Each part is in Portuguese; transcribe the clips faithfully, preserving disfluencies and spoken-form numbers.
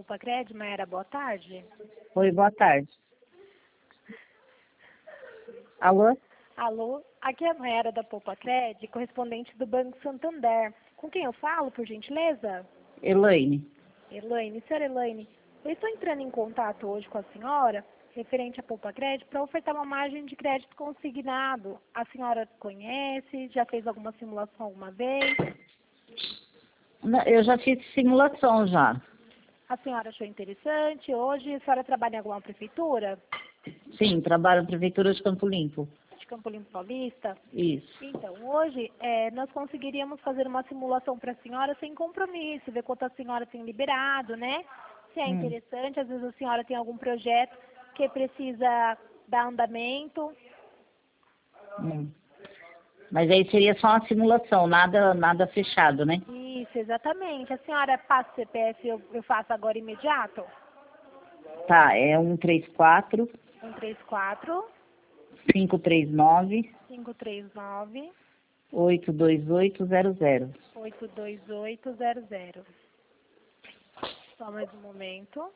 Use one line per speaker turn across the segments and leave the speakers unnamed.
Poupa Cred, Maera, boa tarde.
Oi, boa tarde. Alô?
Alô, aqui é a Maera da Poupa Cred, correspondente do Banco Santander. Com quem eu falo, por gentileza?
Elaine.
Elaine, senhora Elaine, eu estou entrando em contato hoje com a senhora, referente à Poupa Cred, para ofertar uma margem de crédito consignado. A senhora conhece? Já fez alguma simulação alguma vez?
Não, eu já fiz simulação já.
A senhora achou interessante? Hoje a senhora trabalha em alguma prefeitura?
Sim, trabalho na Prefeitura de Campo Limpo.
De Campo Limpo Paulista?
Isso.
Então, hoje é, nós conseguiríamos fazer uma simulação para a senhora sem compromisso, ver quanto a senhora tem liberado, né? Se é
Hum.
interessante, às vezes a senhora tem algum projeto que precisa dar andamento.
Hum. Mas aí seria só uma simulação, nada, nada fechado, né?
Isso, exatamente. A senhora passa o C P F, eu, eu faço agora imediato?
Tá, é um três quatro,
um três quatro,
cinco três nove,
cinco três nove,
oito dois oito zero zero.
oito dois oito zero zero. Só mais um momento.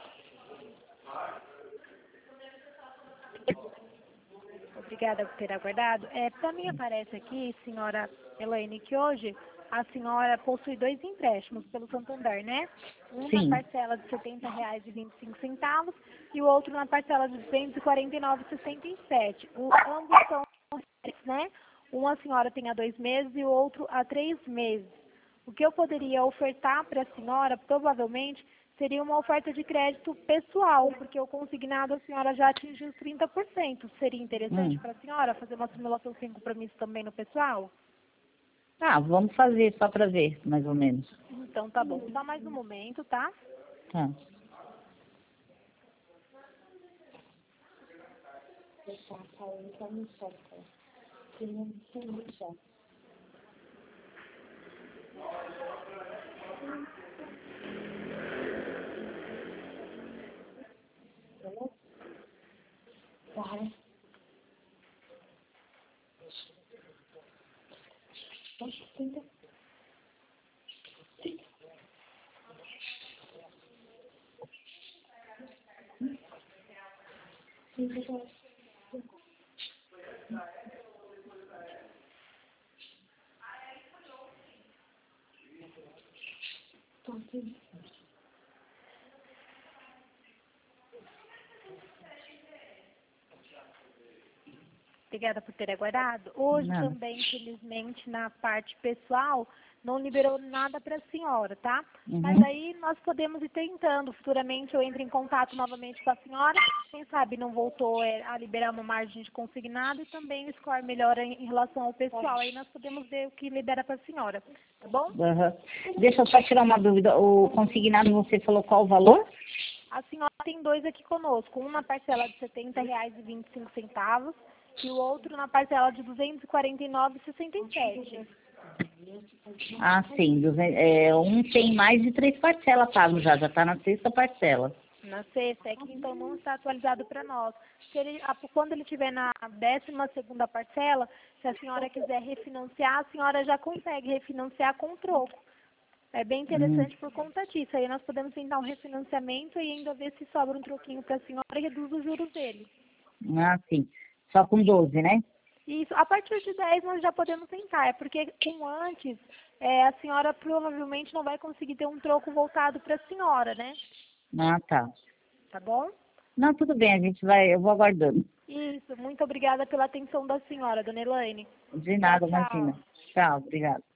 Obrigada por ter aguardado. É, para mim aparece aqui, senhora Elaine, que hoje a senhora possui dois empréstimos pelo Santander, né? Um
Sim.
na parcela de setenta reais e vinte e cinco centavos e o outro na parcela de duzentos e quarenta e nove reais e sessenta e sete centavos. O, ambos são, né? Um a senhora tem há dois meses e o outro há três meses. O que eu poderia ofertar para a senhora, provavelmente, seria uma oferta de crédito pessoal, porque o consignado a senhora já atingiu os trinta por cento. Seria interessante
Hum.
para a senhora fazer uma simulação sem compromisso também no pessoal?
Ah, vamos fazer só para ver, mais ou menos.
Então tá bom. Só mais um momento, tá?
Tá.
Obrigada por ter aguardado. Hoje
Não.
também, infelizmente, na parte pessoal, não liberou nada para a senhora, tá?
Uhum.
Mas aí nós podemos ir tentando. Futuramente eu entro em contato novamente com a senhora. Quem sabe não voltou é, a liberar uma margem de consignado e também o score melhora em, em relação ao pessoal. Aí nós podemos ver o que libera para a senhora, tá bom?
Uhum. Deixa eu só tirar uma dúvida. O consignado, você falou qual o valor?
A senhora tem dois aqui conosco. Um na parcela de setenta reais e vinte e cinco centavos e o outro na parcela de duzentos e quarenta e nove reais e sessenta e sete centavos.
Ah, sim. duzentos, é, um tem mais de três parcelas pago já, já está na sexta parcela.
Na sexta, é que então não está atualizado para nós. Se ele, a- quando ele estiver na décima segunda parcela, se a senhora quiser refinanciar, a senhora já consegue refinanciar com troco. É bem
Hum.
interessante por conta disso. Aí nós podemos tentar um refinanciamento e ainda ver se sobra um troquinho para a senhora e reduz os juros dele.
Ah, sim. Só com doze, né?
Isso, a partir de dez nós já podemos tentar, é porque com antes é, a senhora provavelmente não vai conseguir ter um troco voltado para a senhora, né?
Ah, tá.
Tá bom?
Não, tudo bem, a gente vai, eu vou aguardando.
Isso, muito obrigada pela atenção da senhora, dona Elaine.
De
Tchau,
nada, imagina.
tchau.
Tchau, obrigada.